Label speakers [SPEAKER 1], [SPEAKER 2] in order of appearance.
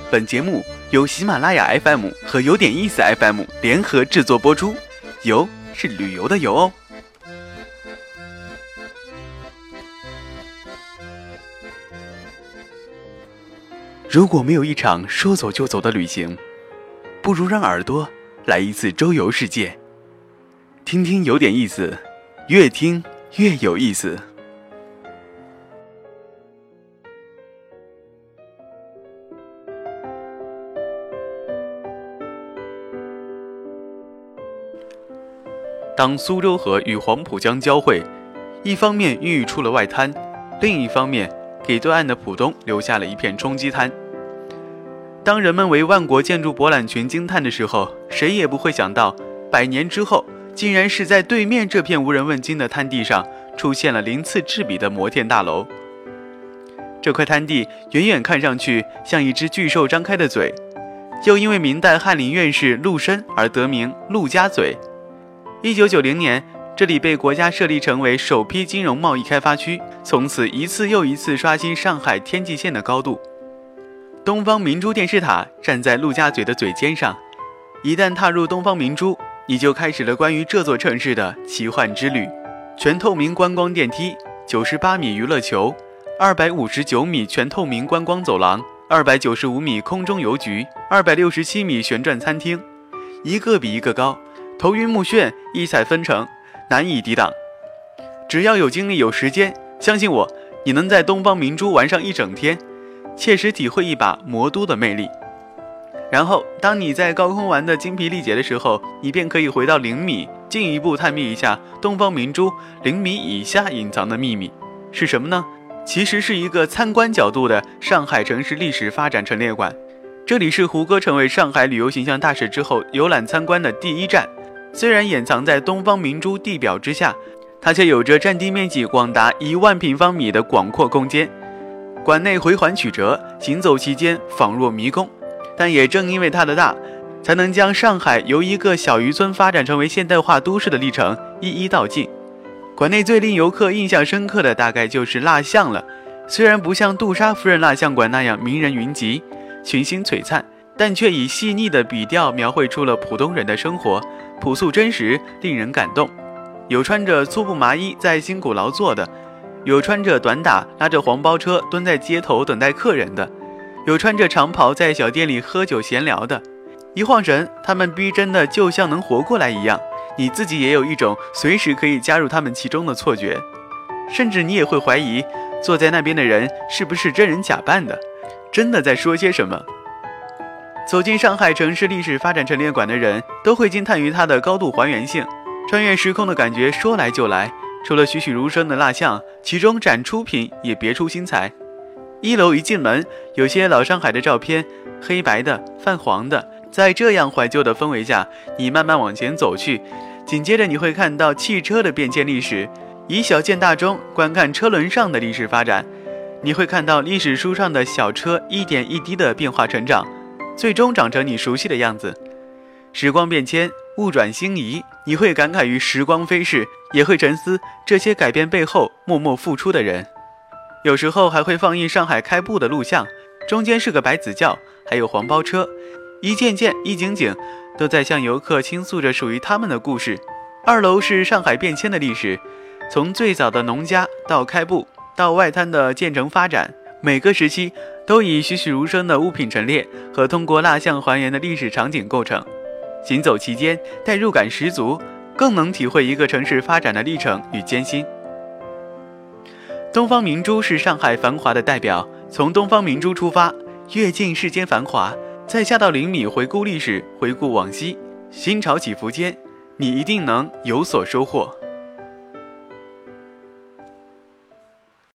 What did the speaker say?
[SPEAKER 1] 本节目由喜马拉雅 FM 和有点意思 FM 联合制作播出，游是旅游的游哦。如果没有一场说走就走的旅行，不如让耳朵来一次周游世界，听听有点意思，越听越有意思。当苏州河与黄浦江交汇，一方面孕育出了外滩，另一方面给对岸的浦东留下了一片冲积滩。当人们为万国建筑博览群惊叹的时候，谁也不会想到100年之后，竟然是在对面这片无人问津的滩地上出现了鳞次栉比的摩天大楼。这块滩地远远看上去像一只巨兽张开的嘴，又因为明代翰林院士陆深而得名陆家嘴。1990年，这里被国家设立成为首批金融贸易开发区，从此一次又一次刷新上海天际线的高度。东方明珠电视塔站在陆家嘴的嘴尖上，一旦踏入东方明珠，你就开始了关于这座城市的奇幻之旅。全透明观光电梯，98米娱乐球，259米全透明观光走廊，295米空中邮局，267米旋转餐厅，一个比一个高，头晕目眩，异彩纷呈，难以抵挡。只要有精力有时间，相信我，你能在东方明珠玩上一整天，切实体会一把魔都的魅力。然后当你在高空玩得精疲力竭的时候，你便可以回到0米，进一步探秘一下东方明珠0米以下隐藏的秘密是什么呢？其实是一个参观角度的上海城市历史发展陈列馆。这里是胡歌成为上海旅游形象大使之后游览参观的第一站。虽然掩藏在东方明珠地表之下，它却有着占地面积广达1万平方米的广阔空间。馆内回环曲折，行走期间仿若迷宫。但也正因为它的大，才能将上海由一个小渔村发展成为现代化都市的历程一一道尽。馆内最令游客印象深刻的大概就是蜡像了。虽然不像杜莎夫人蜡像馆那样名人云集，群星璀璨，但却以细腻的笔调描绘出了普通人的生活，朴素真实，令人感动。有穿着粗布麻衣在辛苦劳作的，有穿着短打拉着黄包车蹲在街头等待客人的，有穿着长袍在小店里喝酒闲聊的。一晃神，他们逼真的就像能活过来一样，你自己也有一种随时可以加入他们其中的错觉，甚至你也会怀疑坐在那边的人是不是真人假扮的，真的在说些什么。走进上海城市历史发展陈列馆的人都会惊叹于它的高度还原性，穿越时空的感觉说来就来。除了栩栩如生的蜡像，其中展出品也别出心裁。1楼一进门，有些老上海的照片，黑白的、泛黄的。在这样怀旧的氛围下，你慢慢往前走去，紧接着你会看到汽车的变迁历史，以小见大中观看车轮上的历史发展。你会看到历史书上的小车一点一滴的变化成长，最终长成你熟悉的样子。时光变迁，物转星移，你会感慨于时光飞逝，也会沉思这些改变背后默默付出的人。有时候还会放映上海开埠的录像，中间是个白子教，还有黄包车，一件件一景景都在向游客倾诉着属于他们的故事。2楼是上海变迁的历史，从最早的农家到开埠，到外滩的建成发展，每个时期都以栩栩如生的物品陈列和通过蜡像还原的历史场景构成。行走期间代入感十足，更能体会一个城市发展的历程与艰辛。东方明珠是上海繁华的代表，从东方明珠出发，阅尽世间繁华，再下到0米回顾历史，回顾往昔，心潮起伏间，你一定能有所收获。